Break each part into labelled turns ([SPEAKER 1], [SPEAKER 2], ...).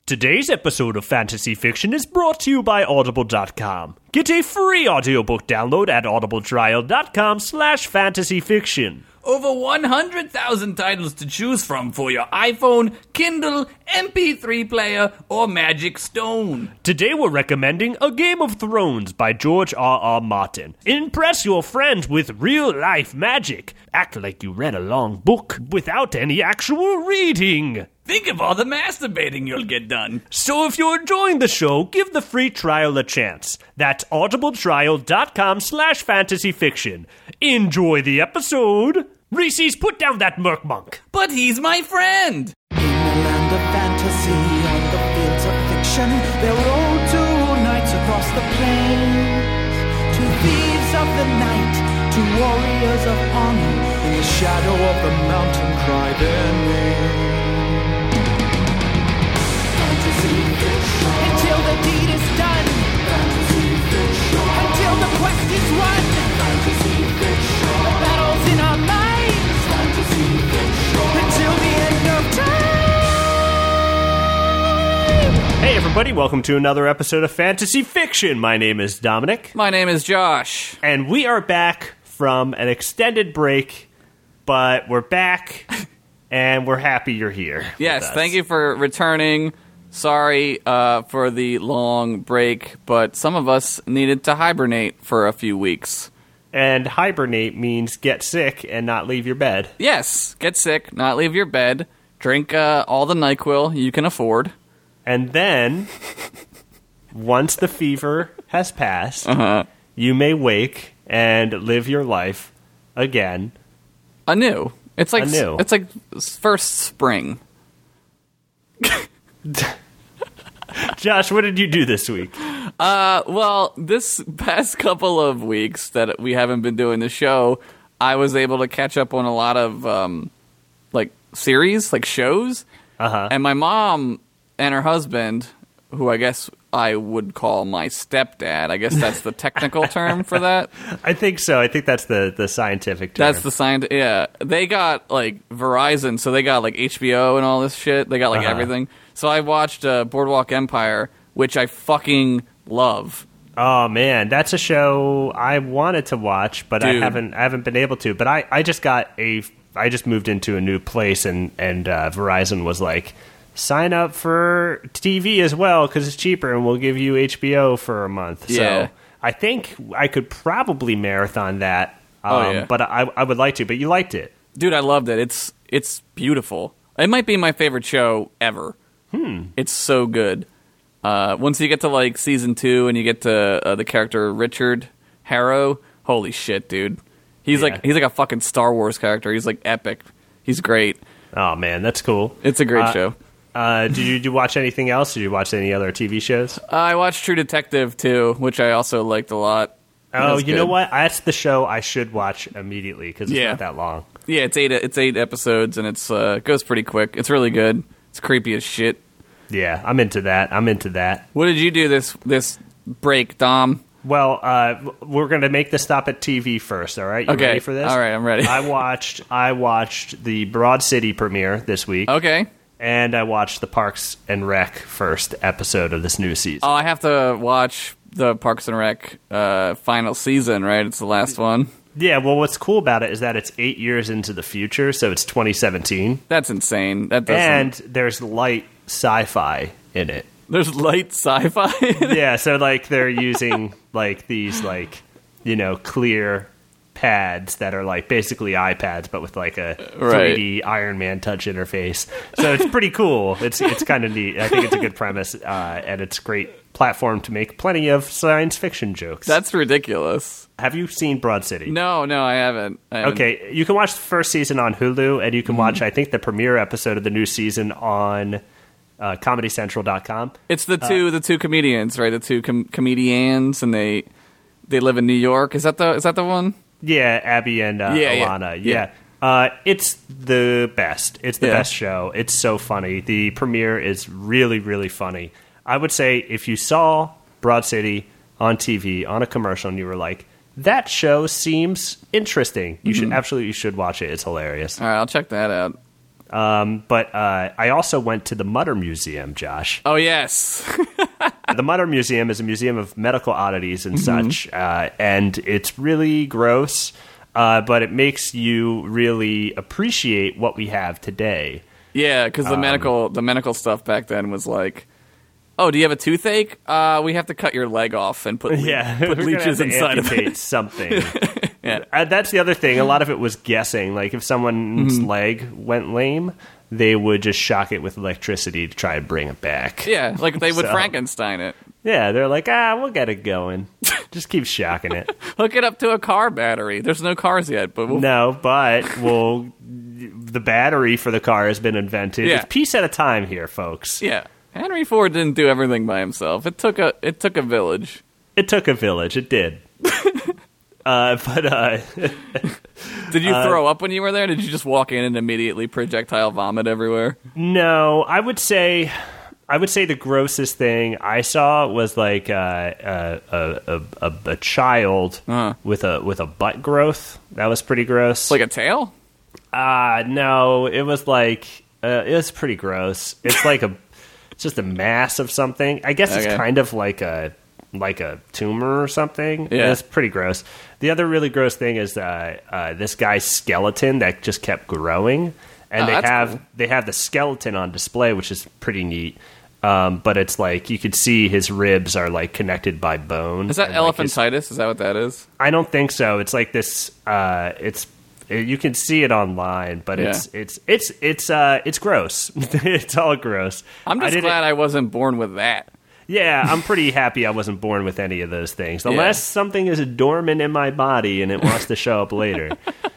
[SPEAKER 1] Today's episode of Fantasy Fiction is brought to you by Audible.com. Get a free audiobook download at audibletrial.com/fantasyfiction.
[SPEAKER 2] Over 100,000 titles to choose from for your iPhone, Kindle, MP3 player, or Magic Stone.
[SPEAKER 1] Today we're recommending A Game of Thrones by George R.R. Martin. Impress your friends with real-life magic. Act like you read a long book without any actual reading.
[SPEAKER 2] Think of all the masturbating you'll get done.
[SPEAKER 1] So if you're enjoying the show, give the free trial a chance. That's audibletrial.com/fantasyfiction. Enjoy the episode. Reese's, put down that merc monk.
[SPEAKER 2] But he's my friend.
[SPEAKER 3] In a land of fantasy, on the fields of fiction, there rode two knights across the plains. Two thieves of the night, two warriors of honor, in the shadow of the mountain cry their name. Fantasy fiction. Until the deed is done. Fantasy fiction. Until the quest is won. Fantasy fiction. The battle's in our minds. Fantasy fiction. Until the end of time.
[SPEAKER 1] Hey everybody, welcome to another episode of Fantasy Fiction. My name is Dominic.
[SPEAKER 2] My name is Josh.
[SPEAKER 1] And we are back from an extended break, but we're back and we're happy you're here.
[SPEAKER 2] Yes, thank you for returning. Sorry for the long break, but some of us needed to hibernate for a few weeks.
[SPEAKER 1] And hibernate means get sick and not leave your bed.
[SPEAKER 2] Yes, get sick, not leave your bed, drink all the NyQuil you can afford.
[SPEAKER 1] And then, once the fever has passed, you may wake and live your life again.
[SPEAKER 2] Anew. It's like
[SPEAKER 1] anew.
[SPEAKER 2] It's like first spring.
[SPEAKER 1] Josh, what did you do this week?
[SPEAKER 2] Well, this past couple of weeks that we haven't been doing the show, I was able to catch up on a lot of like series, like shows. And my mom and her husband, who I guess I would call my stepdad. I guess that's the technical term for that.
[SPEAKER 1] I think so. I think that's the scientific term.
[SPEAKER 2] That's the scientific. Yeah, they got like Verizon, so they got like HBO and all this shit. They got like everything. So I watched Boardwalk Empire, which I fucking love.
[SPEAKER 1] Oh man, that's a show I wanted to watch, but
[SPEAKER 2] Dude.
[SPEAKER 1] I haven't been able to. But I just moved into a new place, and Verizon was like, sign up for TV as well because it's cheaper, and we'll give you HBO for a month.
[SPEAKER 2] Yeah.
[SPEAKER 1] So I think I could probably marathon that.
[SPEAKER 2] Yeah.
[SPEAKER 1] But I would like to. But you liked it,
[SPEAKER 2] Dude, I loved it. It's beautiful. It might be my favorite show ever. It's so good. Once you get to like season 2 and you get to the character Richard Harrow, holy shit, dude. He's like a fucking Star Wars character. He's like epic. He's great.
[SPEAKER 1] Oh man, that's cool.
[SPEAKER 2] It's a great show.
[SPEAKER 1] Did you watch anything else? Did you watch any other TV shows?
[SPEAKER 2] I watched True Detective too, which I also liked a lot.
[SPEAKER 1] Oh, you know what? That's the show I should watch immediately because it's not that long.
[SPEAKER 2] Yeah, it's eight episodes and it's goes pretty quick. It's really good. It's creepy as shit.
[SPEAKER 1] Yeah, I'm into that.
[SPEAKER 2] What did you do this break, Dom?
[SPEAKER 1] Well, we're going to make the stop at TV first, all right? You ready for this?
[SPEAKER 2] All right, I'm ready.
[SPEAKER 1] I watched the Broad City premiere this week.
[SPEAKER 2] Okay.
[SPEAKER 1] And I watched the Parks and Rec first episode of this new season.
[SPEAKER 2] Oh, I have to watch the Parks and Rec final season, right? It's the last one.
[SPEAKER 1] Yeah, well, what's cool about it is that it's 8 years into the future, so it's 2017.
[SPEAKER 2] That's insane. That doesn't...
[SPEAKER 1] And there's light sci-fi in it.
[SPEAKER 2] There's light sci-fi?
[SPEAKER 1] Yeah, so like they're using like these like, you know, clear pads that are like basically iPads but with like a 3D Iron Man touch interface. So it's pretty cool. It's kind of neat. I think it's a good premise and it's a great platform to make plenty of science fiction jokes.
[SPEAKER 2] That's ridiculous.
[SPEAKER 1] Have you seen Broad City?
[SPEAKER 2] No, I haven't.
[SPEAKER 1] Okay, you can watch the first season on Hulu and you can watch I think the premiere episode of the new season on ComedyCentral.com.
[SPEAKER 2] It's the two comedians, right? The two comedians, and they live in New York. Is that the one?
[SPEAKER 1] Yeah, Abby and Alana. Yeah. It's the best. It's the best show. It's so funny. The premiere is really, really funny. I would say if you saw Broad City on TV on a commercial and you were like, that show seems interesting, you should watch it. It's hilarious.
[SPEAKER 2] All right, I'll check that out.
[SPEAKER 1] But I also went to the Mutter Museum, Josh.
[SPEAKER 2] Oh, yes.
[SPEAKER 1] The Mutter Museum is a museum of medical oddities and such, and it's really gross, but it makes you really appreciate what we have today.
[SPEAKER 2] Yeah, because the medical stuff back then was like, oh, do you have a toothache? We have to cut your leg off and put leeches inside of it.
[SPEAKER 1] Something.
[SPEAKER 2] Yeah.
[SPEAKER 1] That's the other thing. A lot of it was guessing. Like if someone's leg went lame, they would just shock it with electricity to try and bring it back.
[SPEAKER 2] Yeah, like they would Frankenstein it.
[SPEAKER 1] Yeah, they're like, we'll get it going. Just keep shocking it.
[SPEAKER 2] Hook it up to a car battery. There's no cars yet, but
[SPEAKER 1] the battery for the car has been invented.
[SPEAKER 2] Yeah.
[SPEAKER 1] It's piece at a time here, folks.
[SPEAKER 2] Yeah. Henry Ford didn't do everything by himself. It took a village.
[SPEAKER 1] It took a village. It did.
[SPEAKER 2] Did you throw up when you were there? Did you just walk in and immediately projectile vomit everywhere?
[SPEAKER 1] No, I would say the grossest thing I saw was like a child with a butt growth. That was pretty gross.
[SPEAKER 2] Like a tail?
[SPEAKER 1] No, it was like it was pretty gross. It's like it's just a mass of something. I guess it's kind of like a tumor or something.
[SPEAKER 2] Yeah.
[SPEAKER 1] It's pretty gross. The other really gross thing is this guy's skeleton that just kept growing, and they have the skeleton on display, which is pretty neat. But it's like you could see his ribs are like connected by bone.
[SPEAKER 2] Is that elephantitis? Is that what that is?
[SPEAKER 1] I don't think so. It's like this. You can see it online, but it's gross. It's all gross.
[SPEAKER 2] I'm just glad I wasn't born with that.
[SPEAKER 1] Yeah, I'm pretty happy I wasn't born with any of those things. Unless something is dormant in my body and it wants to show up later.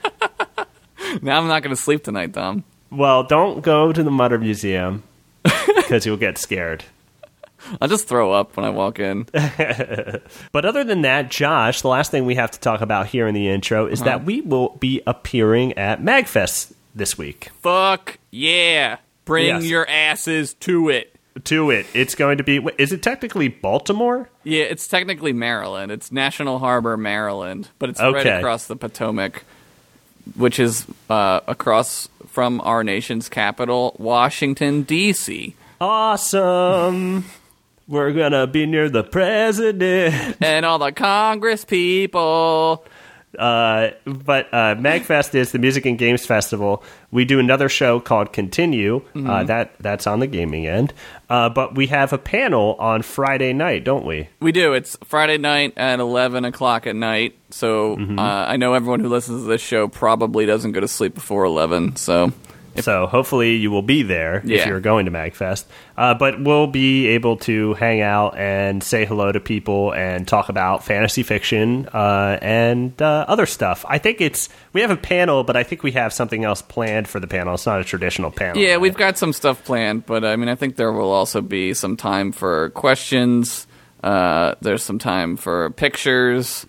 [SPEAKER 2] Now I'm not going to sleep tonight, Dom.
[SPEAKER 1] Well, don't go to the Mutter Museum because you'll get scared.
[SPEAKER 2] I'll just throw up when I walk in.
[SPEAKER 1] But other than that, Josh, the last thing we have to talk about here in the intro is that we will be appearing at MagFest this week.
[SPEAKER 2] Fuck yeah. Bring your asses to it.
[SPEAKER 1] It's going to be... Is it technically Baltimore?
[SPEAKER 2] Yeah, it's technically Maryland. It's National Harbor, Maryland. But it's right across the Potomac, which is across from our nation's capital, Washington, D.C.
[SPEAKER 1] Awesome. We're going to be near the president.
[SPEAKER 2] And all the Congress people.
[SPEAKER 1] But MagFest is the Music and Games Festival. We do another show called Continue. That's on the gaming end. But we have a panel on Friday night, don't we?
[SPEAKER 2] We do. It's Friday night at 11 o'clock at night. So I know everyone who listens to this show probably doesn't go to sleep before 11. So
[SPEAKER 1] hopefully you will be there if you're going to MagFest. But we'll be able to hang out and say hello to people and talk about fantasy fiction and other stuff. I think we have a panel, but I think we have something else planned for the panel. It's not a traditional panel.
[SPEAKER 2] Yeah, we've got some stuff planned, but I mean, I think there will also be some time for questions. There's some time for pictures.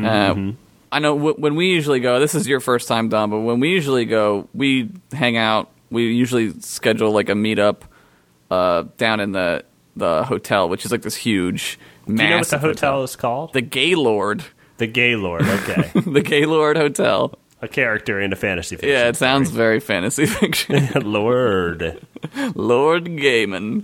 [SPEAKER 2] I know when we usually go, this is your first time, Dom, but when we usually go, we hang out. We usually schedule like a meetup down in the hotel, which is like this huge, massive
[SPEAKER 1] Do you know what the hotel is called?
[SPEAKER 2] The Gaylord.
[SPEAKER 1] The Gaylord, okay.
[SPEAKER 2] The Gaylord Hotel.
[SPEAKER 1] A character in a fantasy fiction.
[SPEAKER 2] Yeah, it sounds very fantasy fiction.
[SPEAKER 1] Lord
[SPEAKER 2] Gaiman.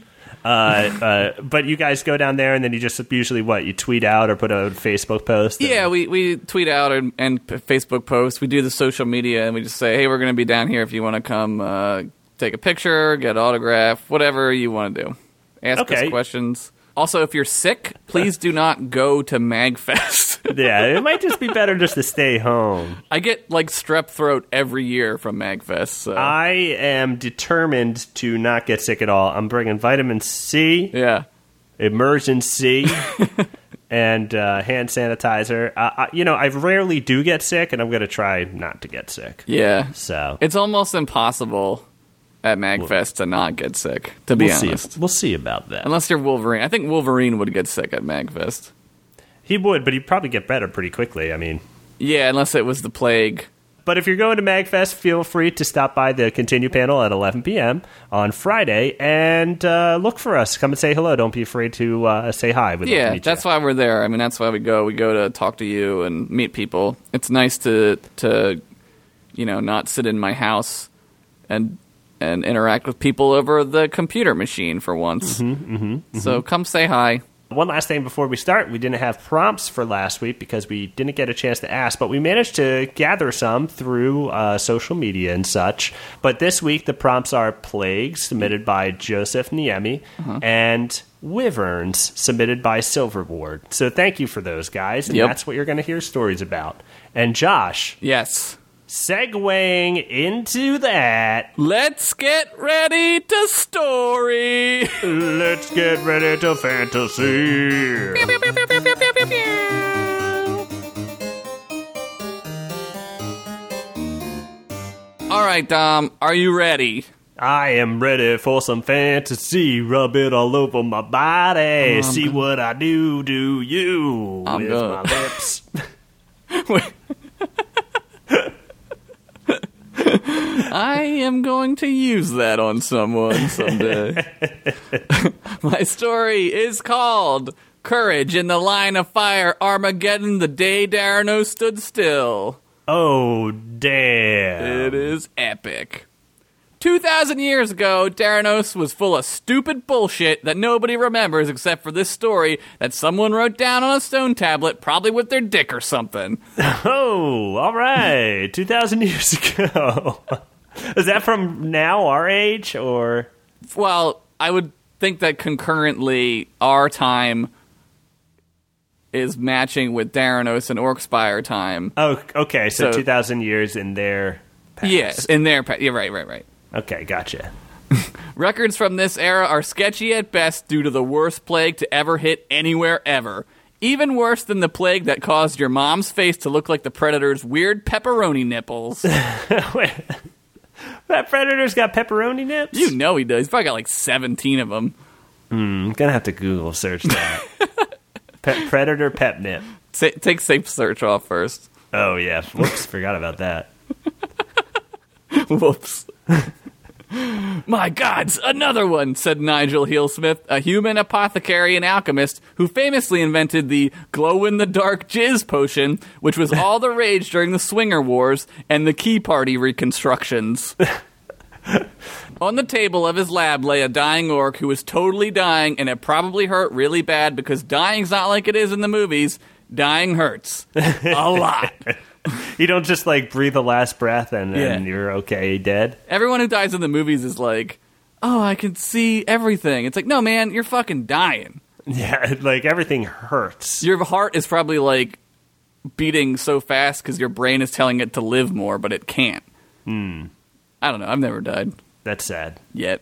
[SPEAKER 1] But you guys go down there and then you just usually you tweet out or put a Facebook post?
[SPEAKER 2] Yeah, we tweet out and Facebook post. We do the social media and we just say, hey, we're going to be down here if you want to come take a picture, get an autograph, whatever you want to do. Ask us questions. Also, if you're sick, please do not go to MagFest.
[SPEAKER 1] Yeah, it might just be better just to stay home.
[SPEAKER 2] I get like strep throat every year from MagFest. So.
[SPEAKER 1] I am determined to not get sick at all. I'm bringing vitamin C, immersion C, and hand sanitizer. I rarely do get sick, and I'm going to try not to get sick.
[SPEAKER 2] Yeah.
[SPEAKER 1] So
[SPEAKER 2] it's almost impossible at MagFest to not get sick, to be honest.
[SPEAKER 1] We'll see about that.
[SPEAKER 2] Unless you're Wolverine. I think Wolverine would get sick at MagFest.
[SPEAKER 1] He would, but he'd probably get better pretty quickly. I mean...
[SPEAKER 2] Yeah, unless it was the plague.
[SPEAKER 1] But if you're going to MagFest, feel free to stop by the Continue panel at 11 p.m. on Friday and look for us. Come and say hello. Don't be afraid to say hi.
[SPEAKER 2] Yeah, that's why we're there. I mean, that's why we go. We go to talk to you and meet people. It's nice to not sit in my house and and interact with people over the computer machine for once. So come say hi.
[SPEAKER 1] One last thing before we start, we didn't have prompts for last week because we didn't get a chance to ask, but we managed to gather some through social media and such. But this week, the prompts are plagues, submitted by Joseph Niemi, and wyverns, submitted by Silverboard. So thank you for those, guys, and that's what you're going to hear stories about. And Josh.
[SPEAKER 2] Yes.
[SPEAKER 1] Segueing into that.
[SPEAKER 2] Let's get ready to story.
[SPEAKER 1] Let's get ready to fantasy.
[SPEAKER 2] All right, Dom, are you ready?
[SPEAKER 1] I am ready for some fantasy. Rub it all over my body. See what I do you with my lips.
[SPEAKER 2] I am going to use that on someone someday. My story is called Courage in the Line of Fire, Armageddon, the Day Darano Stood Still.
[SPEAKER 1] Oh, damn.
[SPEAKER 2] It is epic. 2,000 years ago, Daranos was full of stupid bullshit that nobody remembers except for this story that someone wrote down on a stone tablet, probably with their dick or something.
[SPEAKER 1] Oh, all right. 2,000 years ago. Is that from now, our age, or?
[SPEAKER 2] Well, I would think that concurrently our time is matching with Daranos and Orkspire time.
[SPEAKER 1] Oh, okay. So 2,000 years in their past.
[SPEAKER 2] Yes, in their past. Yeah, right.
[SPEAKER 1] Okay, gotcha.
[SPEAKER 2] Records from this era are sketchy at best due to the worst plague to ever hit anywhere ever. Even worse than the plague that caused your mom's face to look like the Predator's weird pepperoni nipples.
[SPEAKER 1] Wait, that Predator's got pepperoni nips?
[SPEAKER 2] You know he does. He's probably got like 17 of them.
[SPEAKER 1] I'm gonna have to Google search that. Predator pep nip.
[SPEAKER 2] Take safe search off first.
[SPEAKER 1] Oh, yeah. Whoops, forgot about that.
[SPEAKER 2] Whoops. My gods, another one, said Nigel Heelsmith, a human apothecary and alchemist who famously invented the glow-in-the-dark jizz potion, which was all the rage during the Swinger Wars and the Key Party reconstructions. On the table of his lab lay a dying orc who was totally dying, and it probably hurt really bad because dying's not like it is in the movies. Dying hurts. A lot.
[SPEAKER 1] You don't just, like, breathe the last breath and you're okay, dead?
[SPEAKER 2] Everyone who dies in the movies is like, oh, I can see everything. It's like, no, man, you're fucking dying.
[SPEAKER 1] Yeah, like, everything hurts.
[SPEAKER 2] Your heart is probably, like, beating so fast because your brain is telling it to live more, but it can't. I don't know. I've never died.
[SPEAKER 1] That's sad.
[SPEAKER 2] Yet.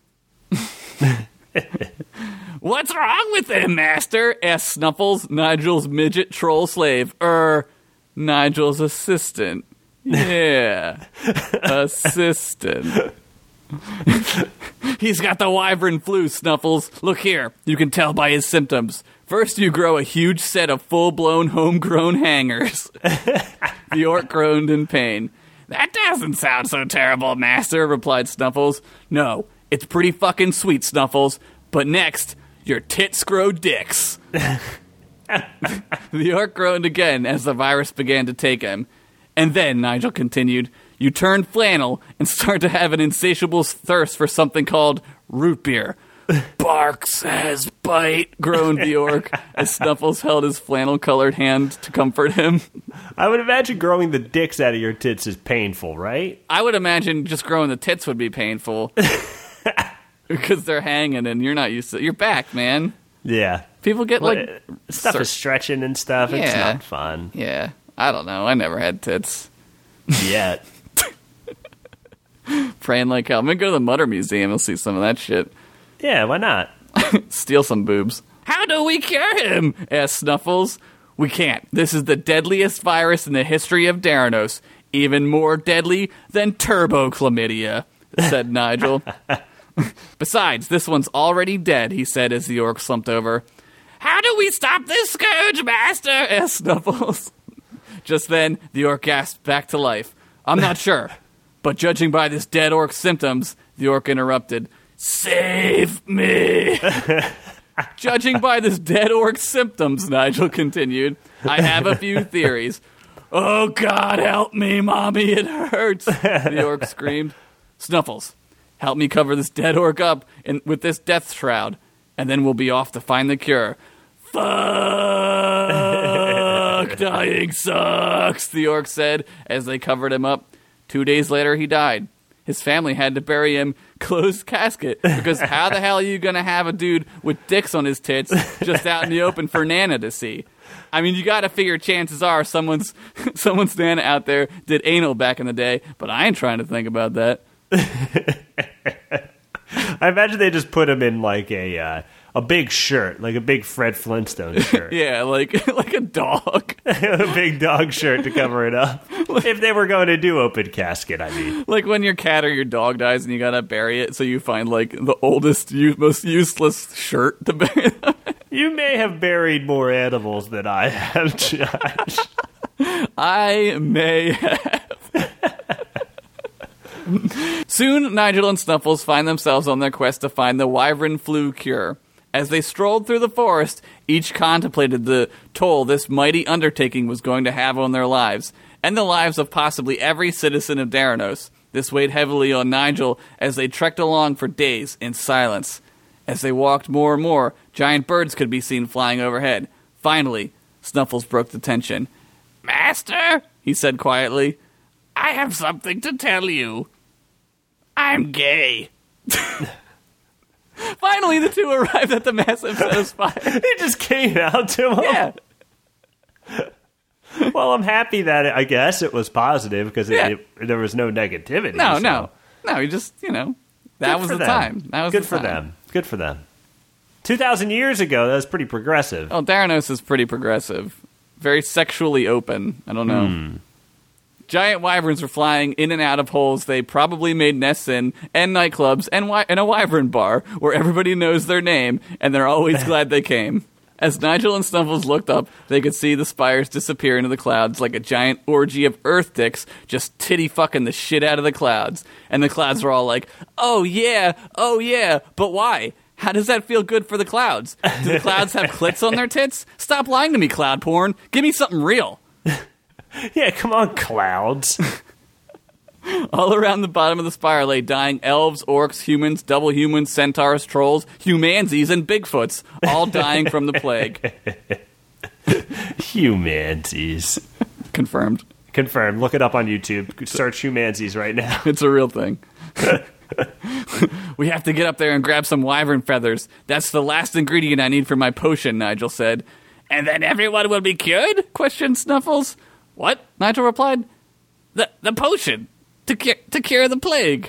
[SPEAKER 2] What's wrong with him, master? Asked Snuffles, Nigel's midget troll slave. Nigel's assistant. Yeah. Assistant. He's got the wyvern flu, Snuffles. Look here. You can tell by his symptoms. First, you grow a huge set of full-blown, homegrown hangers. The orc groaned in pain. That doesn't sound so terrible, master, replied Snuffles. No, it's pretty fucking sweet, Snuffles. But next, your tits grow dicks. The orc groaned again as the virus began to take him. And then, Nigel continued, you turn flannel and start to have an insatiable thirst for something called root beer. Bark says bite, groaned the orc as Snuffles held his flannel-colored hand to comfort him.
[SPEAKER 1] I would imagine growing the dicks out of your tits is painful, right?
[SPEAKER 2] I would imagine just growing the tits would be painful. Because they're hanging and you're not used to it. You're back, man.
[SPEAKER 1] Yeah.
[SPEAKER 2] People get like...
[SPEAKER 1] Stuff is stretching and stuff. Yeah. It's not fun.
[SPEAKER 2] Yeah. I don't know. I never had tits.
[SPEAKER 1] Yet.
[SPEAKER 2] Praying like hell. I'm going to go to the Mutter Museum and see some of that shit.
[SPEAKER 1] Yeah, why not?
[SPEAKER 2] Steal some boobs. How do we cure him? Asked Snuffles. We can't. This is the deadliest virus in the history of Daranos. Even more deadly than turbo-chlamydia, said Nigel. Besides, this one's already dead, he said as the orc slumped over. How do we stop this scourge, master? Asked Snuffles. Just then, the orc gasped back to life. I'm not sure, but judging by this dead orc's symptoms, the orc interrupted. Save me! Judging by this dead orc's symptoms, Nigel continued, I have a few theories. Oh, God, help me, Mommy, it hurts, the orc screamed. Snuffles, Help me cover this dead orc up with this death shroud, and then we'll be off to find the cure. Fuck, dying sucks, the orc said as they covered him up. 2 days later, he died. His family had to bury him closed casket, because how the hell are you going to have a dude with dicks on his tits just out in the open for Nana to see? I mean, you got to figure chances are someone's Nana out there did anal back in the day, but I ain't trying to think about that.
[SPEAKER 1] I imagine they just put him in like a big shirt, like a big Fred Flintstone shirt.
[SPEAKER 2] Yeah, like a dog.
[SPEAKER 1] A big dog shirt to cover it up. If they were going to do open casket, I mean.
[SPEAKER 2] Like when your cat or your dog dies and you gotta bury it, so you find like the oldest, most useless shirt to bury them.
[SPEAKER 1] You may have buried more animals than I have, Josh.
[SPEAKER 2] I may have. Soon, Nigel and Snuffles find themselves on their quest to find the wyvern flu cure. As they strolled through the forest, each contemplated the toll this mighty undertaking was going to have on their lives, and the lives of possibly every citizen of Daranos. This weighed heavily on Nigel as they trekked along for days in silence. As they walked more and more, giant birds could be seen flying overhead. Finally, Snuffles broke the tension. "Master," he said quietly, "I have something to tell you. I'm gay." Finally, the two arrived at the massive set of spires.
[SPEAKER 1] They just came out to him.
[SPEAKER 2] Yeah.
[SPEAKER 1] Well, I'm happy that I guess it was positive because there was no negativity.
[SPEAKER 2] No. You just, that was the time. That was
[SPEAKER 1] good for them. Good for them. 2,000 years ago, that was pretty progressive.
[SPEAKER 2] Oh, Daranos is pretty progressive. Very sexually open. I don't know. Giant wyverns were flying in and out of holes they probably made nests in, and nightclubs, and a wyvern bar, where everybody knows their name, and they're always glad they came. As Nigel and Snuffles looked up, they could see the spires disappear into the clouds like a giant orgy of earth dicks just titty-fucking the shit out of the clouds. And the clouds were all like, oh yeah, but why? How does that feel good for the clouds? Do the clouds have clits on their tits? Stop lying to me, cloud porn. Give me something real.
[SPEAKER 1] Yeah, come on, clouds.
[SPEAKER 2] All around the bottom of the spire lay dying elves, orcs, humans, double humans, centaurs, trolls, humansies, and Bigfoots, all dying from the plague.
[SPEAKER 1] Humansies.
[SPEAKER 2] Confirmed.
[SPEAKER 1] Look it up on YouTube. Search humansies right now.
[SPEAKER 2] It's a real thing. We have to get up there and grab some wyvern feathers. That's the last ingredient I need for my potion, Nigel said. And then everyone will be cured? Questioned Snuffles. What? Nigel replied. The potion. To cure the plague.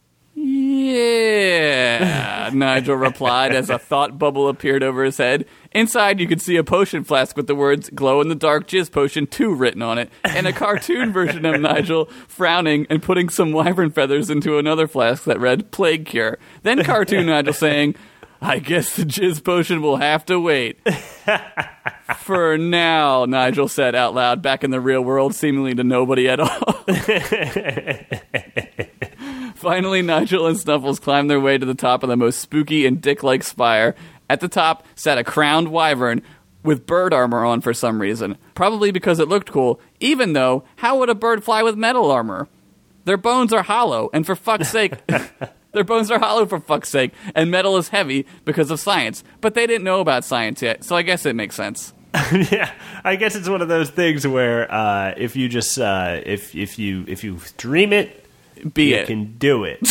[SPEAKER 2] Yeah, Nigel replied as a thought bubble appeared over his head. Inside, you could see a potion flask with the words glow-in-the-dark jizz potion 2 written on it, and a cartoon version of Nigel frowning and putting some wyvern feathers into another flask that read plague cure. Then cartoon Nigel saying, I guess the jizz potion will have to wait. For now, Nigel said out loud, back in the real world, seemingly to nobody at all. Finally, Nigel and Snuffles climbed their way to the top of the most spooky and dick-like spire. At the top sat a crowned wyvern with bird armor on for some reason. Probably because it looked cool, even though, how would a bird fly with metal armor? Their bones are hollow, and for fuck's sake... Their bones are hollow, for fuck's sake, and metal is heavy because of science. But they didn't know about science yet, so I guess it makes sense.
[SPEAKER 1] Yeah, I guess it's one of those things where if you just if you dream it, you can do it.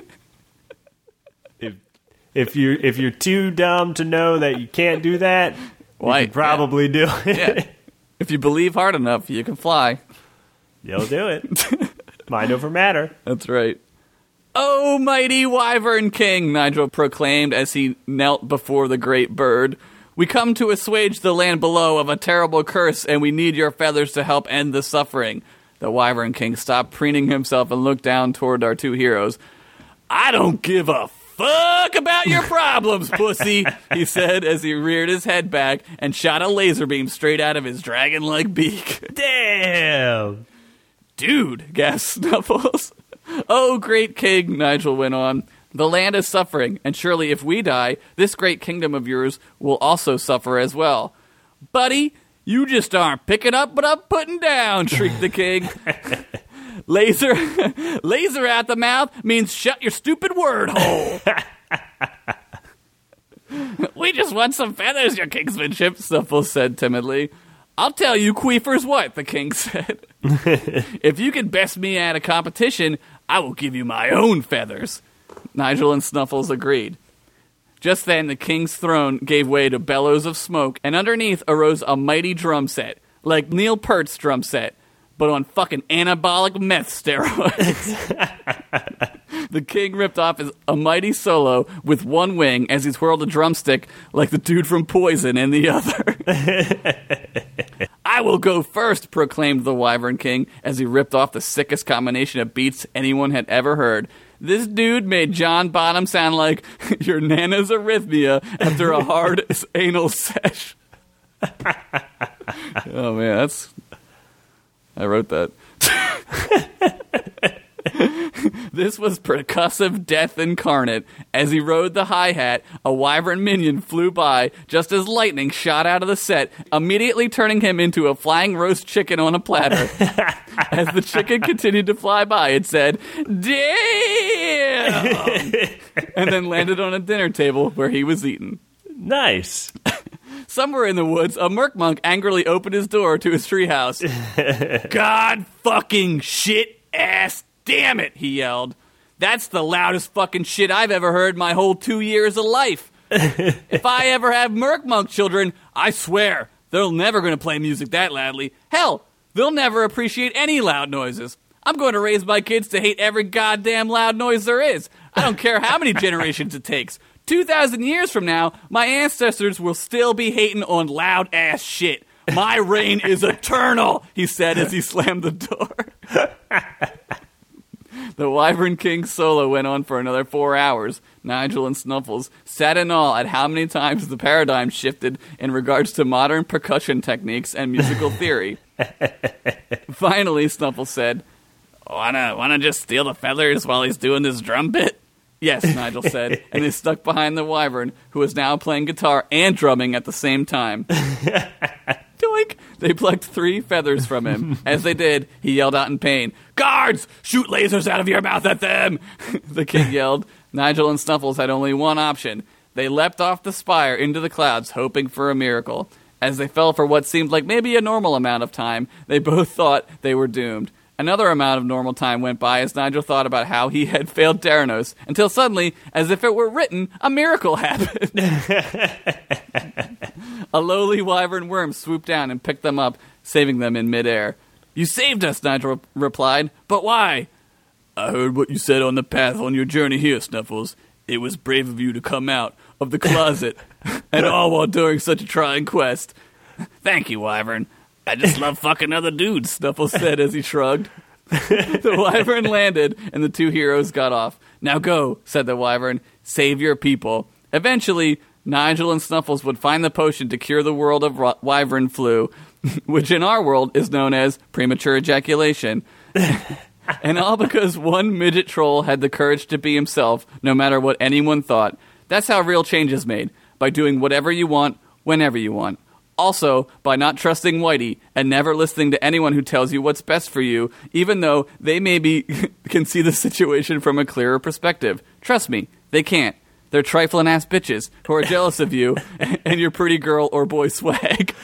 [SPEAKER 1] if you're too dumb to know that you can't do that, you can probably do it.
[SPEAKER 2] Yeah. If you believe hard enough, you can fly.
[SPEAKER 1] You'll do it. Mind over matter.
[SPEAKER 2] That's right. "Oh, mighty Wyvern King," Nigel proclaimed as he knelt before the great bird. "We come to assuage the land below of a terrible curse, and we need your feathers to help end the suffering." The Wyvern King stopped preening himself and looked down toward our two heroes. "I don't give a fuck about your problems, pussy," he said as he reared his head back and shot a laser beam straight out of his dragon-like beak.
[SPEAKER 1] Damn!
[SPEAKER 2] "Dude," gasped Snuffles. "Oh, great king," Nigel went on. "The land is suffering, and surely if we die, this great kingdom of yours will also suffer as well." "Buddy, you just aren't picking up what I'm putting down," shrieked the king. Laser at the mouth means shut your stupid word hole. We just want some feathers, your kingsmanship, Snuffles said timidly. I'll tell you queefers what, the king said. If you can best me at a competition, I will give you my own feathers. Nigel and Snuffles agreed. Just then, the king's throne gave way to bellows of smoke, and underneath arose a mighty drum set, like Neil Peart's drum set, but on fucking anabolic meth steroids. The king ripped off a mighty solo with one wing as he twirled a drumstick like the dude from Poison in the other. I will go first, proclaimed the Wyvern King as he ripped off the sickest combination of beats anyone had ever heard. This dude made John Bonham sound like your nana's arrhythmia after a hard anal sesh. Oh, man, I wrote that. This was percussive death incarnate. As he rode the hi-hat, a wyvern minion flew by just as lightning shot out of the set, immediately turning him into a flying roast chicken on a platter. As the chicken continued to fly by, it said, "Damn!" and then landed on a dinner table where he was eaten.
[SPEAKER 1] Nice.
[SPEAKER 2] Somewhere in the woods, a merc monk angrily opened his door to his treehouse. God fucking shit ass damn it, he yelled. That's the loudest fucking shit I've ever heard my whole 2 years of life. If I ever have merc monk children, I swear, they're never going to play music that loudly. Hell, they'll never appreciate any loud noises. I'm going to raise my kids to hate every goddamn loud noise there is. I don't care how many generations it takes. 2,000 years from now, my ancestors will still be hating on loud-ass shit. My reign is eternal, he said as he slammed the door. The Wyvern King solo went on for another 4 hours. Nigel and Snuffles sat in awe at how many times the paradigm shifted in regards to modern percussion techniques and musical theory. Finally, Snuffles said, Wanna just steal the feathers while he's doing this drum bit? Yes, Nigel said, and they stuck behind the wyvern, who was now playing guitar and drumming at the same time. Doink! They plucked 3 feathers from him. As they did, he yelled out in pain, "Guards! Shoot lasers out of your mouth at them!" The king yelled. Nigel and Snuffles had only one option. They leapt off the spire into the clouds, hoping for a miracle. As they fell for what seemed like maybe a normal amount of time, they both thought they were doomed. Another amount of normal time went by as Nigel thought about how he had failed Theranos, until suddenly, as if it were written, a miracle happened. A lowly wyvern worm swooped down and picked them up, saving them in midair. "You saved us," Nigel replied. "But why?" "I heard what you said on the path on your journey here, Snuffles. It was brave of you to come out of the closet, and all while doing such a trying quest." "Thank you, wyvern. I just love fucking other dudes," Snuffles said as he shrugged. The wyvern landed, and the 2 heroes got off. "Now go," said the wyvern. "Save your people." Eventually, Nigel and Snuffles would find the potion to cure the world of wyvern flu, which in our world is known as premature ejaculation. And all because one midget troll had the courage to be himself, no matter what anyone thought. That's how real change is made, by doing whatever you want, whenever you want. Also, by not trusting Whitey and never listening to anyone who tells you what's best for you, even though they maybe can see the situation from a clearer perspective. Trust me, they can't. They're trifling-ass bitches who are jealous of you and your pretty girl or boy swag.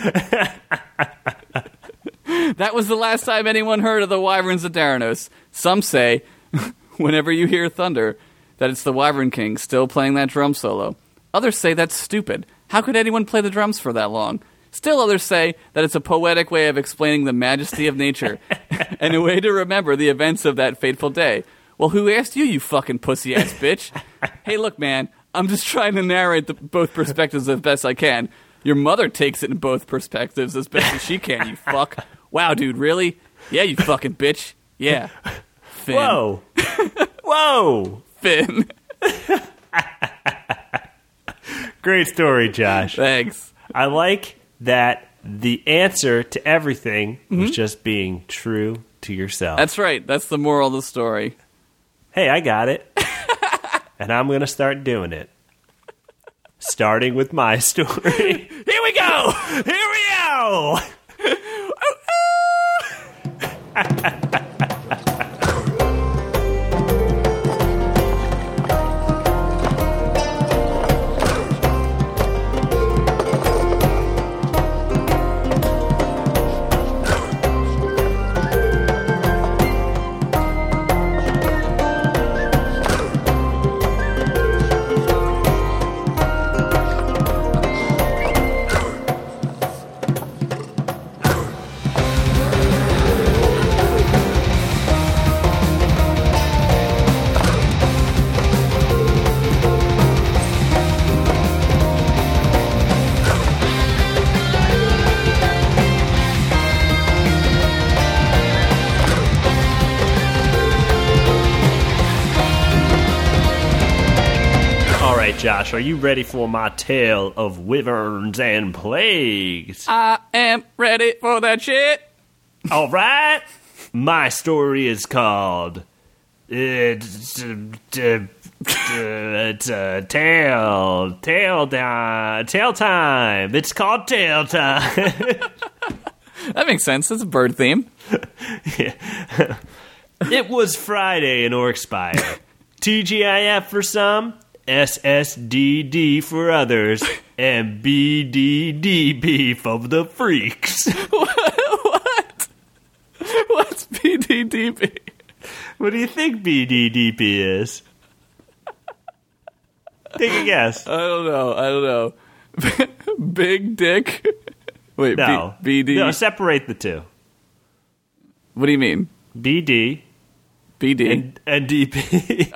[SPEAKER 2] That was the last time anyone heard of the Wyverns of Theranos. Some say, whenever you hear thunder, that it's the Wyvern King still playing that drum solo. Others say that's stupid. How could anyone play the drums for that long? Still others say that it's a poetic way of explaining the majesty of nature and a way to remember the events of that fateful day. Well, who asked you, you fucking pussy-ass bitch? Hey, look, man, I'm just trying to narrate both perspectives as best I can. Your mother takes it in both perspectives as best as she can, you fuck. Wow, dude, really? Yeah, you fucking bitch. Yeah. Finn.
[SPEAKER 1] Whoa. Whoa.
[SPEAKER 2] Finn.
[SPEAKER 1] Great story, Josh.
[SPEAKER 2] Thanks.
[SPEAKER 1] I like that the answer to everything was just being true to yourself.
[SPEAKER 2] That's right. That's the moral of the story.
[SPEAKER 1] Hey, I got it. And I'm going to start doing it. Starting with my story.
[SPEAKER 2] Here we go!
[SPEAKER 1] Here we go! Josh, are you ready for my tale of wyverns and plagues?
[SPEAKER 2] I am ready for that shit.
[SPEAKER 1] All right. My story is called... It's a tail time. It's called tail time.
[SPEAKER 2] That makes sense. It's a bird theme.
[SPEAKER 1] Yeah. It was Friday in Orkspire. TGIF for some, SSDD for others, and BDDB for the freaks.
[SPEAKER 2] What? What's BDDB?
[SPEAKER 1] What do you think BDDP is? Take a guess.
[SPEAKER 2] I don't know. Big dick? Wait,
[SPEAKER 1] No.
[SPEAKER 2] BD?
[SPEAKER 1] No, separate the two.
[SPEAKER 2] What do you mean?
[SPEAKER 1] BD
[SPEAKER 2] BD?
[SPEAKER 1] and DP.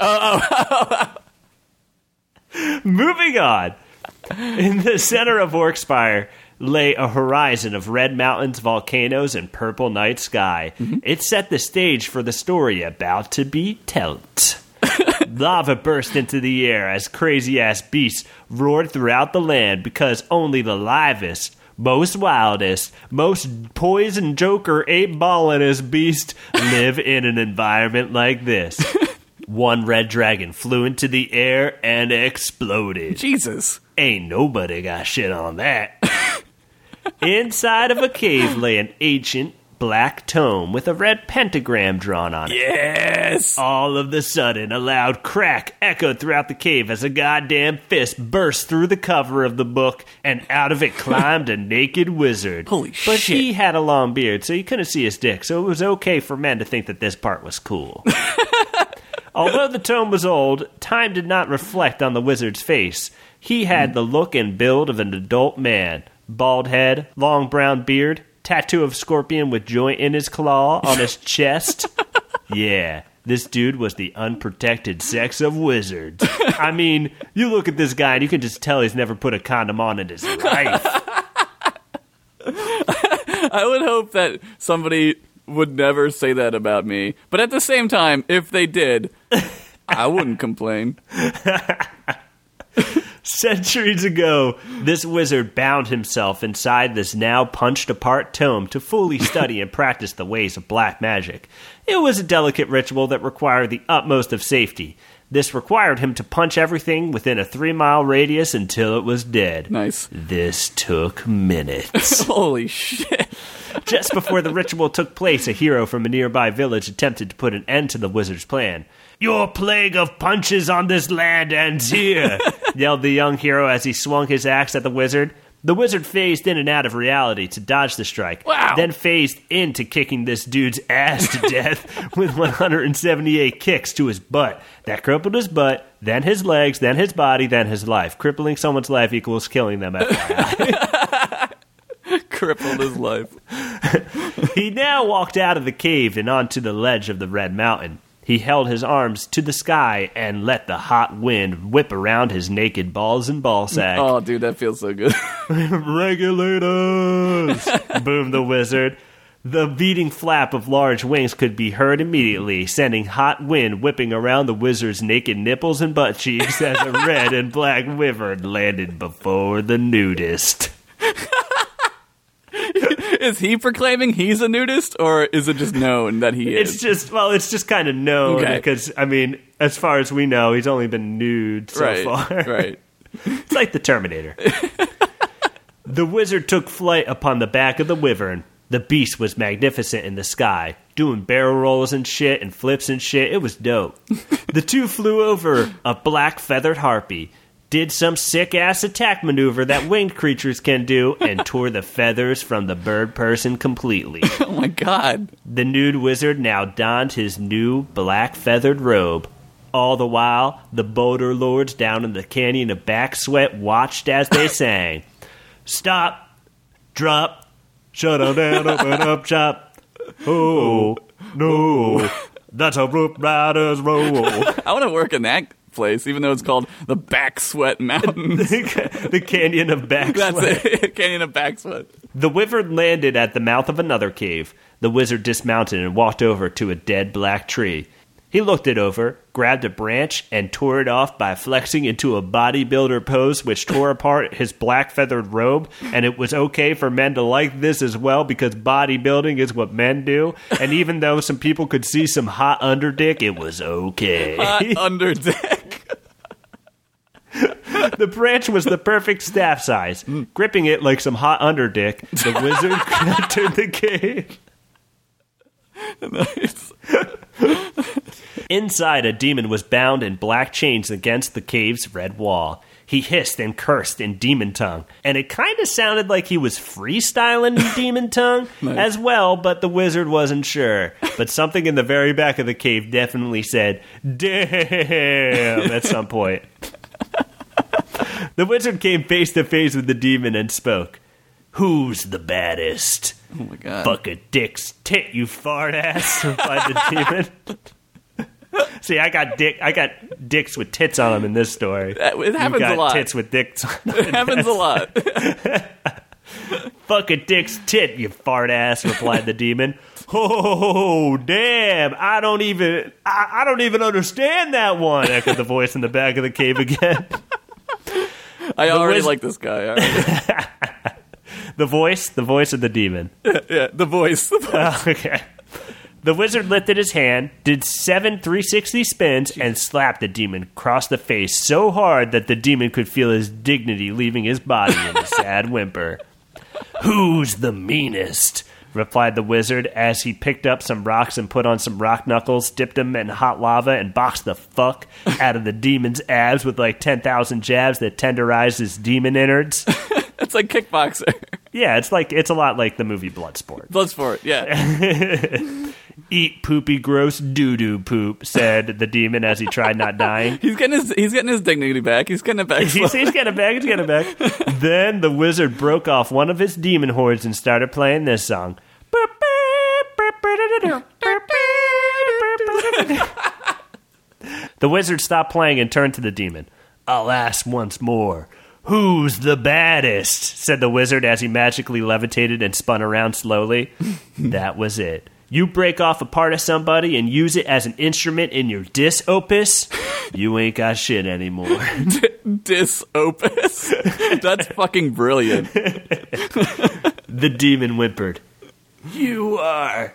[SPEAKER 1] Moving on. In the center of Orkspire lay a horizon of red mountains, volcanoes, and purple night sky. Mm-hmm. It set the stage for the story about to be told. Lava burst into the air as crazy-ass beasts roared throughout the land because only the livest, most wildest, most poison joker ape-ballingest beast live in an environment like this. One red dragon flew into the air and exploded.
[SPEAKER 2] Jesus.
[SPEAKER 1] Ain't nobody got shit on that. Inside of a cave lay an ancient black tome with a red pentagram drawn on it.
[SPEAKER 2] Yes!
[SPEAKER 1] All of the sudden, a loud crack echoed throughout the cave as a goddamn fist burst through the cover of the book, and out of it climbed a naked wizard.
[SPEAKER 2] Holy
[SPEAKER 1] But
[SPEAKER 2] shit.
[SPEAKER 1] he had a long beard, so you couldn't see his dick, so it was okay for men to think that this part was cool. Although the tome was old, time did not reflect on the wizard's face. He had the look and build of an adult man. Bald head, long brown beard, tattoo of scorpion with joint in his claw on his chest. Yeah, this dude was the unprotected sex of wizards. I mean, you look at this guy and you can just tell he's never put a condom on in his life.
[SPEAKER 2] I would hope that somebody would never say that about me. But at the same time, if they did, I wouldn't complain.
[SPEAKER 1] Centuries ago, this wizard bound himself inside this now punched-apart tome to fully study and practice the ways of black magic. It was a delicate ritual that required the utmost of safety. This required him to punch everything within a 3-mile radius until it was dead.
[SPEAKER 2] Nice.
[SPEAKER 1] This took minutes.
[SPEAKER 2] Holy shit.
[SPEAKER 1] Just before the ritual took place, a hero from a nearby village attempted to put an end to the wizard's plan. "Your plague of punches on this land ends here," yelled the young hero as he swung his axe at the wizard. The wizard phased in and out of reality to dodge the strike,
[SPEAKER 2] wow.
[SPEAKER 1] Then phased into kicking this dude's ass to death with 178 kicks to his butt. That crippled his butt, then his legs, then his body, then his life. Crippling someone's life equals killing them.
[SPEAKER 2] Crippled his life.
[SPEAKER 1] He now walked out of the cave and onto the ledge of the Red Mountain. He held his arms to the sky and let the hot wind whip around his naked balls and ballsack.
[SPEAKER 2] Oh, dude, that feels so good.
[SPEAKER 1] "Regulators!" boomed the wizard. The beating flap of large wings could be heard immediately, sending hot wind whipping around the wizard's naked nipples and butt cheeks as a red and black wyvern landed before the nudist.
[SPEAKER 2] Is he proclaiming he's a nudist, or is it just known that he is?
[SPEAKER 1] It's just kind of known,
[SPEAKER 2] Okay.
[SPEAKER 1] because, I mean, as far as we know, he's only been nude so far.
[SPEAKER 2] Right.
[SPEAKER 1] It's like the Terminator. The wizard took flight upon the back of the wyvern. The beast was magnificent in the sky, doing barrel rolls and shit and flips and shit. It was dope. The two flew over a black feathered harpy, did some sick-ass attack maneuver that winged creatures can do, and tore the feathers from the bird person completely.
[SPEAKER 2] Oh my god.
[SPEAKER 1] The nude wizard now donned his new black feathered robe. All the while, the boulder lords down in the canyon of Back Sweat watched as they sang. "Stop, drop, shut up, down, open up, chop. Oh, no, that's a rope rider's roll."
[SPEAKER 2] I want to work in that place, even though it's called the Back Sweat Mountains.
[SPEAKER 1] The canyon of Back Sweat.
[SPEAKER 2] That's it. Canyon of Back Sweat.
[SPEAKER 1] The wyvern landed at the mouth of another cave. The wizard dismounted and walked over to a dead black tree. He looked it over, grabbed a branch, and tore it off by flexing into a bodybuilder pose which tore apart his black feathered robe, and it was okay for men to like this as well because bodybuilding is what men do, and even though some people could see some hot underdick, it was okay.
[SPEAKER 2] Hot underdick.
[SPEAKER 1] The branch was the perfect staff size. Gripping it like some hot underdick, the wizard entered the cave.
[SPEAKER 2] Nice.
[SPEAKER 1] Inside, a demon was bound in black chains against the cave's red wall. He hissed and cursed in demon tongue, and it kind of sounded like he was freestyling in demon tongue as well, but the wizard wasn't sure. But something in the very back of the cave definitely said, "Damn," at some point. The wizard came face to face with the demon and spoke. "Who's the baddest?"
[SPEAKER 2] Oh my god.
[SPEAKER 1] "Fuck a dick's tit, you fart ass," replied the demon. See, I got dicks with tits on them in this story.
[SPEAKER 2] It happens a lot.
[SPEAKER 1] Tits with dicks on them.
[SPEAKER 2] It happens a lot.
[SPEAKER 1] "Fuck a dick's tit, you fart ass," replied the demon. "Oh, damn, I don't even understand that one," echoed the voice in the back of the cave again.
[SPEAKER 2] I already like this guy. Already.
[SPEAKER 1] The voice of the demon.
[SPEAKER 2] Yeah, the voice.
[SPEAKER 1] Okay. The wizard lifted his hand, did 7 360 spins, and slapped the demon across the face so hard that the demon could feel his dignity leaving his body in a sad whimper. "Who's the meanest?" replied the wizard as he picked up some rocks and put on some rock knuckles, dipped them in hot lava, and boxed the fuck out of the demon's abs with like 10,000 jabs that tenderized his demon innards.
[SPEAKER 2] It's like kickboxer.
[SPEAKER 1] Yeah, it's a lot like the movie Bloodsport.
[SPEAKER 2] Bloodsport, yeah.
[SPEAKER 1] "Eat poopy gross doo-doo poop," said the demon as he tried not dying.
[SPEAKER 2] He's getting his dignity back. He's getting it back.
[SPEAKER 1] He's getting it back. Then the wizard broke off one of his demon horns and started playing this song. The wizard stopped playing and turned to the demon. "I'll ask once more. Who's the baddest?" said the wizard as he magically levitated and spun around slowly. That was it. You break off a part of somebody and use it as an instrument in your dis opus, you ain't got shit anymore.
[SPEAKER 2] Dis opus? That's fucking brilliant.
[SPEAKER 1] The demon whimpered. "You are.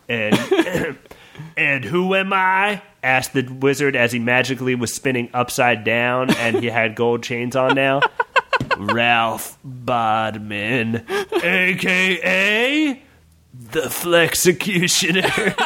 [SPEAKER 1] And who am I?" asked the wizard as he magically was spinning upside down and he had gold chains on now. "Ralph Bodman, a.k.a. the Flexecutioner."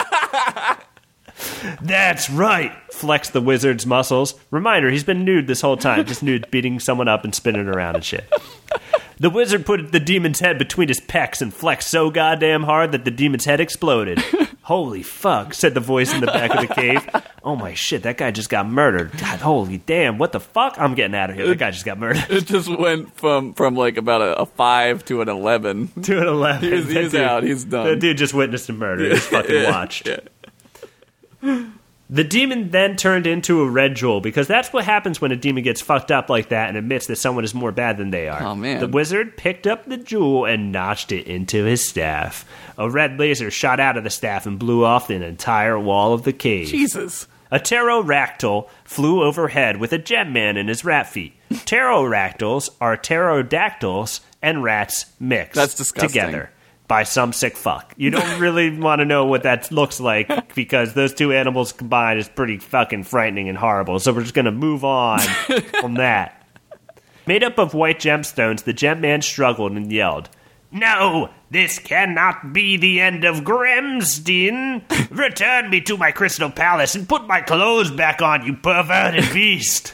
[SPEAKER 1] "That's right," flexed the wizard's muscles. Reminder, he's been nude this whole time, just nude, beating someone up and spinning around and shit. The wizard put the demon's head between his pecs and flexed so goddamn hard that the demon's head exploded. "Holy fuck," said the voice in the back of the cave. "Oh my shit, that guy just got murdered. God, holy damn, what the fuck? I'm getting out of here. That guy just got murdered."
[SPEAKER 2] It just went from like about a 5 to an 11.
[SPEAKER 1] To an 11.
[SPEAKER 2] He's out. He's done.
[SPEAKER 1] The dude just witnessed a murder. He's fucking watched.
[SPEAKER 2] Yeah.
[SPEAKER 1] The demon then turned into a red jewel, because that's what happens when a demon gets fucked up like that and admits that someone is more bad than they are.
[SPEAKER 2] Oh, man.
[SPEAKER 1] The wizard picked up the jewel and notched it into his staff. A red laser shot out of the staff and blew off the entire wall of the cave.
[SPEAKER 2] Jesus.
[SPEAKER 1] A pterodactyl flew overhead with a gem man in his rat feet. Pterodactyls are pterodactyls and rats mixed
[SPEAKER 2] That's disgusting.
[SPEAKER 1] together by some sick fuck. You don't really want to know what that looks like, because those two animals combined is pretty fucking frightening and horrible. So we're just going to move on from that. Made up of white gemstones, the gem man struggled and yelled, "No, this cannot be the end of Grimstein. Return me to my crystal palace and put my clothes back on, you perverted beast."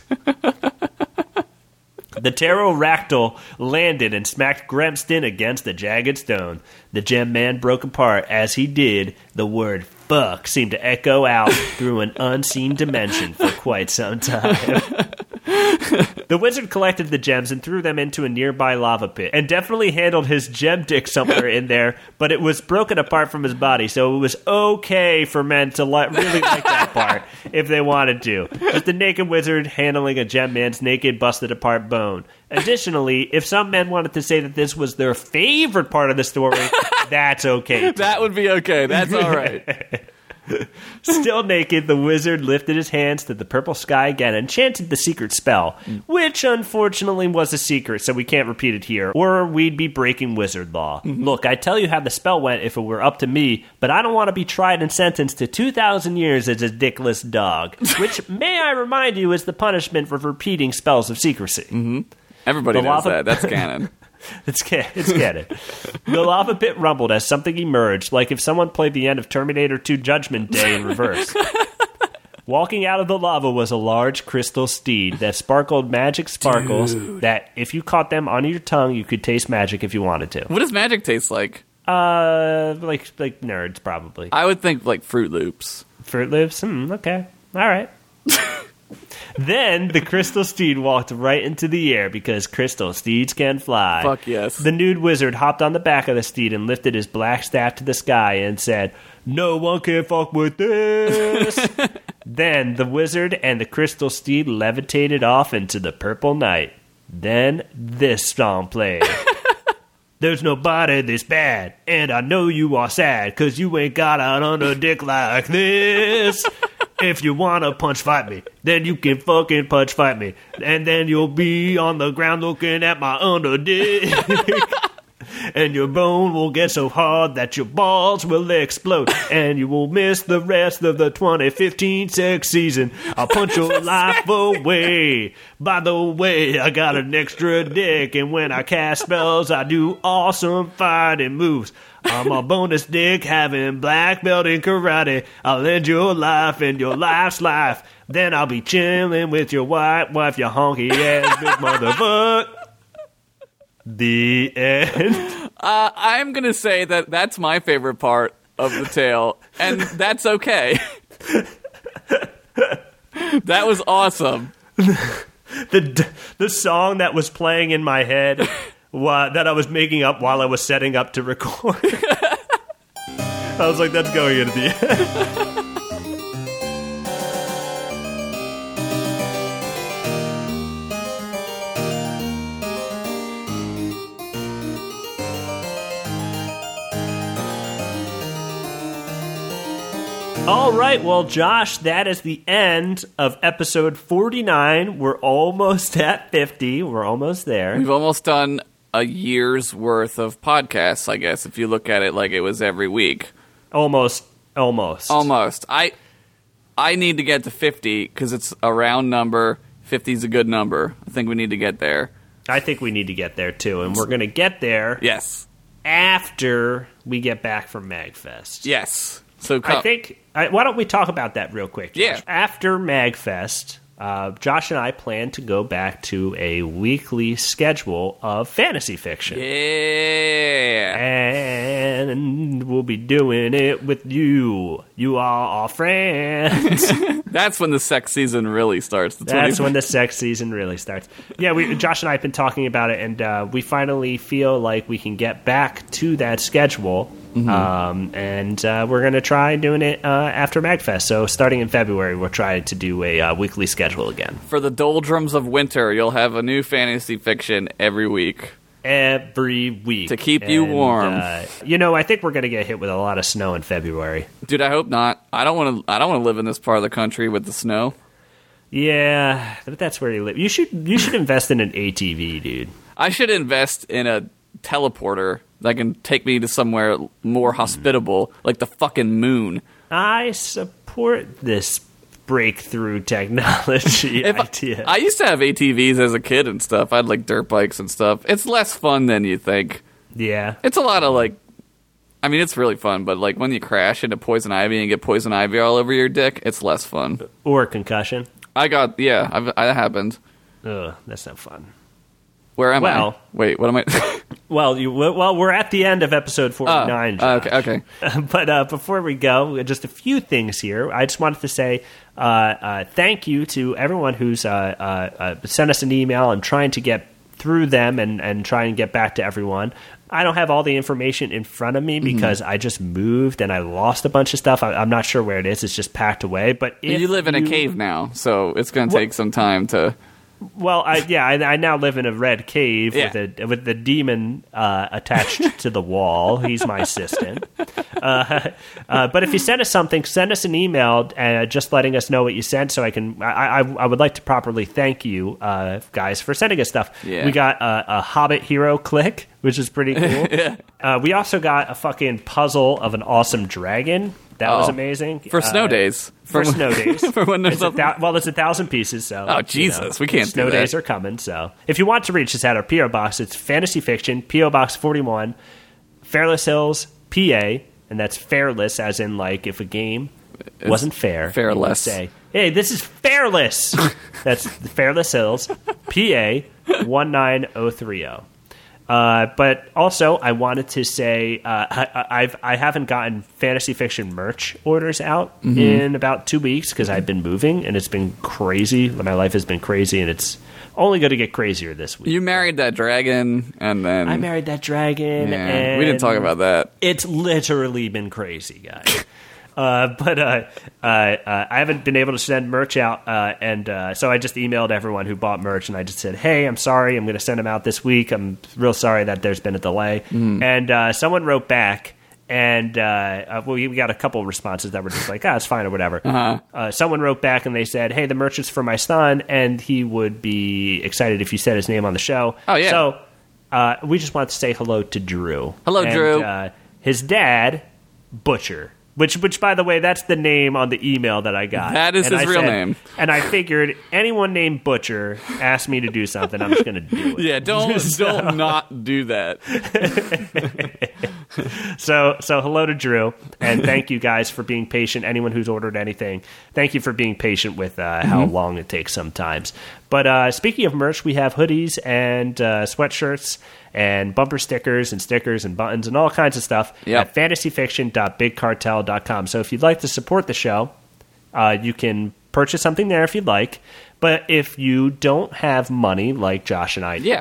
[SPEAKER 1] The pterodactyl landed and smacked Grimstein against the jagged stone. The gem man broke apart. As he did, the word fuck seemed to echo out through an unseen dimension for quite some time. The wizard collected the gems and threw them into a nearby lava pit, and definitely handled his gem dick somewhere in there, but it was broken apart from his body, so it was okay for men to really like that part if they wanted to. Just the naked wizard handling a gem man's naked, busted apart bone. Additionally, if some men wanted to say that this was their favorite part of the story, that's okay too.
[SPEAKER 2] That would be okay. That's all right.
[SPEAKER 1] Still naked, the wizard lifted his hands to the purple sky again and chanted the secret spell, which unfortunately was a secret, so we can't repeat it here, or we'd be breaking wizard law. Look, I'd tell you how the spell went if it were up to me, but I don't want to be tried and sentenced to 2,000 years as a dickless dog, which, may I remind you, is the punishment for repeating spells of secrecy.
[SPEAKER 2] Everybody knows that. That's canon.
[SPEAKER 1] It's canon. The lava pit rumbled as something emerged, like if someone played the end of Terminator 2 Judgment Day in reverse. Walking out of the lava was a large crystal steed that sparkled magic sparkles that, if you caught them on your tongue, you could taste magic if you wanted to.
[SPEAKER 2] What does magic taste like?
[SPEAKER 1] Like nerds, probably.
[SPEAKER 2] I would think like Fruit Loops.
[SPEAKER 1] Fruit Loops? Okay. All right. Then the crystal steed walked right into the air because crystal steeds can fly.
[SPEAKER 2] Fuck yes.
[SPEAKER 1] The nude wizard hopped on the back of the steed and lifted his black staff to the sky and said, "No one can fuck with this." Then the wizard and the crystal steed levitated off into the purple night. Then this song played. There's nobody this bad, and I know you are sad, 'cause you ain't got an under dick like this. If you wanna punch fight me, then you can fucking punch fight me. And then you'll be on the ground looking at my under dick. And your bone will get so hard that your balls will explode. And you will miss the rest of the 2015 sex season. I'll punch your life away. By the way, I got an extra dick. And when I cast spells, I do awesome fighting moves. I'm a bonus dick having black belt in karate. I'll end your life and your life's life. Then I'll be chilling with your white wife, you honky ass big motherfucker. The end.
[SPEAKER 2] I'm going to say that that's my favorite part of the tale, and that's okay. That was awesome.
[SPEAKER 1] The song that was playing in my head that I was making up while I was setting up to record. I was like, that's going into the end. All right, well, Josh, that is the end of episode 49. We're almost at 50. We're almost there.
[SPEAKER 2] We've almost done a year's worth of podcasts, I guess, if you look at it like it was every week.
[SPEAKER 1] Almost.
[SPEAKER 2] I need to get to 50 because it's a round number. 50 is a good number. I think we need to get there.
[SPEAKER 1] I think we need to get there, too. And we're going to get there after we get back from MagFest.
[SPEAKER 2] Yes. So
[SPEAKER 1] I think... why don't we talk about that real quick, Josh?
[SPEAKER 2] Yeah.
[SPEAKER 1] After MagFest, Josh and I plan to go back to a weekly schedule of fantasy fiction.
[SPEAKER 2] Yeah.
[SPEAKER 1] And we'll be doing it with you. You are our friends.
[SPEAKER 2] That's when the sex season really starts.
[SPEAKER 1] That's when the sex season really starts. Yeah, Josh and I have been talking about it, and we finally feel like we can get back to that schedule. Mm-hmm. And we're going to try doing it after MagFest. So starting in February, we'll try to do a weekly schedule again.
[SPEAKER 2] For the doldrums of winter, you'll have a new fantasy fiction every week.
[SPEAKER 1] Every week.
[SPEAKER 2] To keep you warm.
[SPEAKER 1] I think we're going to get hit with a lot of snow in February.
[SPEAKER 2] Dude, I hope not. I don't want to live in this part of the country with the snow.
[SPEAKER 1] Yeah, but that's where you live. You should invest in an ATV, dude.
[SPEAKER 2] I should invest in a teleporter that can take me to somewhere more hospitable, like the fucking moon.
[SPEAKER 1] I support this breakthrough technology idea.
[SPEAKER 2] I used to have ATVs as a kid and stuff. I had like dirt bikes and stuff. It's less fun than you think.
[SPEAKER 1] Yeah.
[SPEAKER 2] It's a lot of it's really fun, but like when you crash into poison ivy and get poison ivy all over your dick, it's less fun.
[SPEAKER 1] Or concussion.
[SPEAKER 2] That happened.
[SPEAKER 1] Ugh, that's not fun.
[SPEAKER 2] Where am I? Wait, what am I?
[SPEAKER 1] Well, we're at the end of episode 49, Josh.
[SPEAKER 2] Okay.
[SPEAKER 1] But before we go, just a few things here. I just wanted to say thank you to everyone who's sent us an email and trying to get through them and try and get back to everyone. I don't have all the information in front of me because I just moved and I lost a bunch of stuff. I'm not sure where it is. It's just packed away. But
[SPEAKER 2] you live in a cave now, so it's going to take some time to...
[SPEAKER 1] Well, I now live in a red cave with the demon attached to the wall. He's my assistant. But if you send us something, send us an email just letting us know what you sent, so I would like to properly thank you guys for sending us stuff.
[SPEAKER 2] Yeah.
[SPEAKER 1] We got a Hobbit hero click, which is pretty cool.
[SPEAKER 2] Yeah.
[SPEAKER 1] We also got a fucking puzzle of an awesome dragon. That was amazing.
[SPEAKER 2] For snow days.
[SPEAKER 1] For snow days.
[SPEAKER 2] For when there's
[SPEAKER 1] it's 1,000 pieces, so...
[SPEAKER 2] Oh, Jesus, we can't
[SPEAKER 1] snow
[SPEAKER 2] do that.
[SPEAKER 1] days are coming, so... If you want to reach us at our P.O. Box, it's Fantasy Fiction, P.O. Box 41, Fairless Hills, PA, and that's fairless, as in, like, if a game wasn't fair.
[SPEAKER 2] Fairless.
[SPEAKER 1] Say, hey, this is Fairless! That's Fairless Hills, PA 19030. But also, I wanted to say I haven't gotten Fantasy Fiction merch orders out in about 2 weeks because I've been moving and it's been crazy. My life has been crazy and it's only going to get crazier this week.
[SPEAKER 2] You married that dragon, and then...
[SPEAKER 1] I married that dragon.
[SPEAKER 2] Yeah,
[SPEAKER 1] and
[SPEAKER 2] we didn't talk about that.
[SPEAKER 1] It's literally been crazy, guys. But I haven't been able to send merch out, and so I just emailed everyone who bought merch, and I just said, hey, I'm sorry, I'm going to send them out this week. I'm real sorry that there's been a delay. And someone wrote back, and we got a couple of responses that were just like, it's fine or whatever. Someone wrote back, and they said, hey, the merch is for my son, and he would be excited if you said his name on the show.
[SPEAKER 2] Oh, yeah.
[SPEAKER 1] So we just wanted to say hello to Drew.
[SPEAKER 2] Hello, Drew.
[SPEAKER 1] His dad, Butcher. Which, by the way, that's the name on the email that I got.
[SPEAKER 2] That is his real name.
[SPEAKER 1] And I figured anyone named Butcher asked me to do something, I'm just going to do it.
[SPEAKER 2] Yeah, don't not do that.
[SPEAKER 1] So hello to Drew, and thank you guys for being patient. Anyone who's ordered anything, thank you for being patient with how long it takes sometimes. But speaking of merch, we have hoodies and sweatshirts and bumper stickers and buttons and all kinds of stuff at fantasyfiction.bigcartel.com. So if you'd like to support the show, you can purchase something there if you'd like. But if you don't have money, like Josh and I, you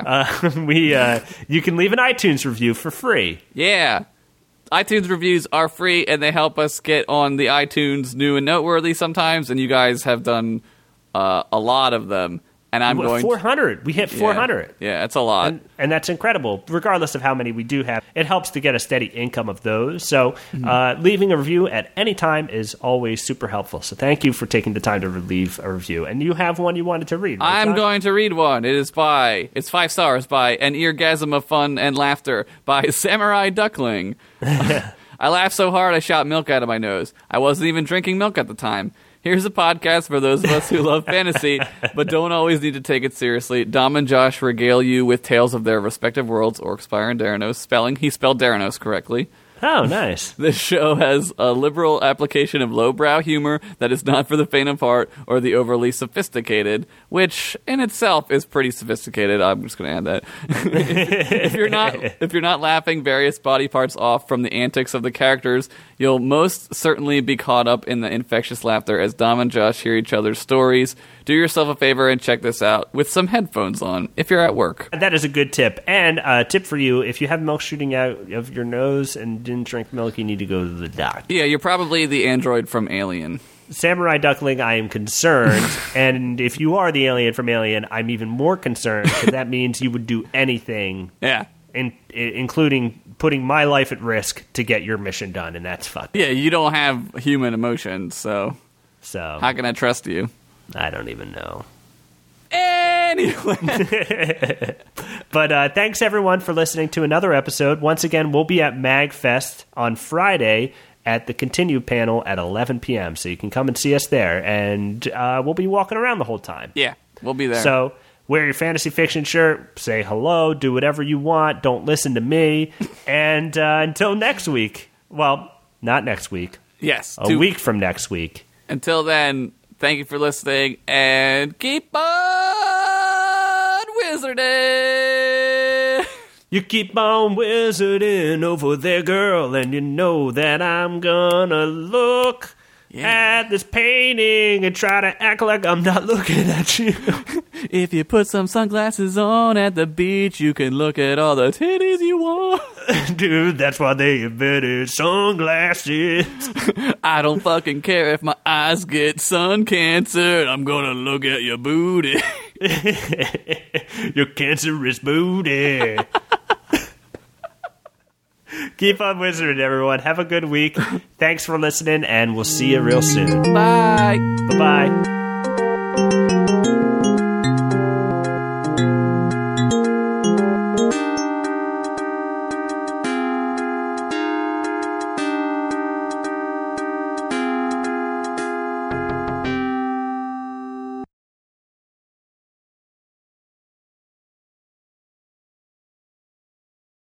[SPEAKER 1] can leave an iTunes review for free.
[SPEAKER 2] Yeah. iTunes reviews are free, and they help us get on the iTunes new and noteworthy sometimes, and you guys have done a lot of them. And I'm going
[SPEAKER 1] 400. We hit 400.
[SPEAKER 2] Yeah, that's a lot.
[SPEAKER 1] And that's incredible. Regardless of how many we do have, it helps to get a steady income of those. So leaving a review at any time is always super helpful. So thank you for taking the time to leave a review. And you have one you wanted to read, right,
[SPEAKER 2] I'm
[SPEAKER 1] Josh?
[SPEAKER 2] going to read one. It's 5 stars by An Eargasm of Fun and Laughter by Samurai Duckling. I laughed so hard I shot milk out of my nose. I wasn't even drinking milk at the time. Here's a podcast for those of us who love fantasy, but don't always need to take it seriously. Dom and Josh regale you with tales of their respective worlds, Orcspire and Daranos. He spelled Daranos correctly.
[SPEAKER 1] Oh, nice.
[SPEAKER 2] This show has a liberal application of lowbrow humor that is not for the faint of heart or the overly sophisticated, which in itself is pretty sophisticated. I'm just going to add that. if you're not laughing various body parts off from the antics of the characters, you'll most certainly be caught up in the infectious laughter as Dom and Josh hear each other's stories. Do yourself a favor and check this out with some headphones on if you're at work.
[SPEAKER 1] That is a good tip. And a tip for you, if you have milk shooting out of your nose and didn't drink milk, you need to go to the doctor.
[SPEAKER 2] Yeah, you're probably the android from Alien.
[SPEAKER 1] Samurai Duckling, I am concerned. And if you are the alien from Alien, I'm even more concerned because that means you would do anything.
[SPEAKER 2] Yeah.
[SPEAKER 1] Including putting my life at risk to get your mission done, and that's fucked.
[SPEAKER 2] Yeah, you don't have human emotions, so how can I trust you?
[SPEAKER 1] I don't even know.
[SPEAKER 2] Anyway.
[SPEAKER 1] But thanks, everyone, for listening to another episode. Once again, we'll be at MagFest on Friday at the Continue panel at 11 p.m., so you can come and see us there, and we'll be walking around the whole time.
[SPEAKER 2] Yeah, we'll be there.
[SPEAKER 1] So wear your Fantasy Fiction shirt, say hello, do whatever you want, don't listen to me, and until next week. Well, not next week.
[SPEAKER 2] Yes.
[SPEAKER 1] A week from next week.
[SPEAKER 2] Until then, thank you for listening, and keep on wizarding!
[SPEAKER 1] You keep on wizarding over there, girl, and you know that I'm gonna look at this painting and try to act like I'm not looking at you.
[SPEAKER 2] If you put some sunglasses on at the beach, you can look at all the titties you want.
[SPEAKER 1] Dude, that's why they invented sunglasses.
[SPEAKER 2] I don't fucking care if my eyes get sun cancer. I'm gonna look at your booty.
[SPEAKER 1] Your cancerous booty. Keep on wizarding, everyone. Have a good week. Thanks for listening, and we'll see you real soon.
[SPEAKER 2] Bye.
[SPEAKER 1] Bye-bye.